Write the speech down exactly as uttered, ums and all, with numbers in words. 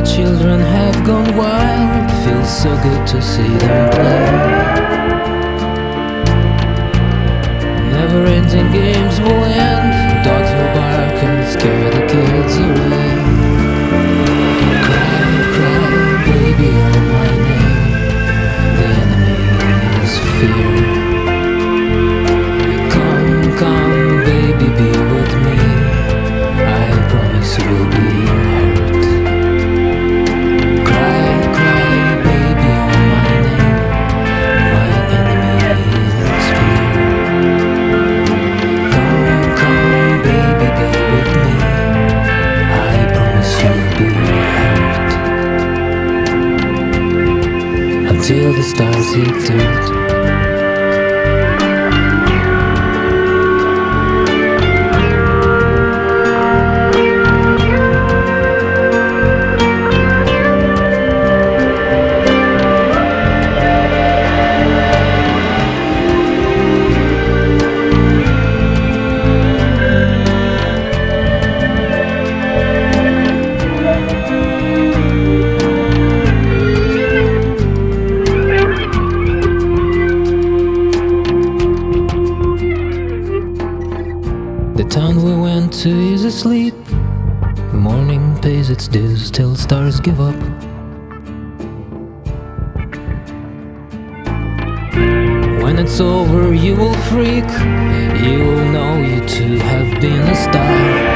children have gone wild. Feels so good to see them play. Never-ending games will end. Dogs will bark and scare the kids away. Cry, cry, baby, on my name. The enemy is fear. Come, come, baby, be with me. I promise you will be hurt. Cry, cry, baby, on my name. My enemy is fear. Come, come, baby, be with me. I promise you'll be hurt. Until the stars hit dirt. The town we went to is asleep. Morning pays its dues till stars give up. When it's over you will freak. You will know you too have been a star.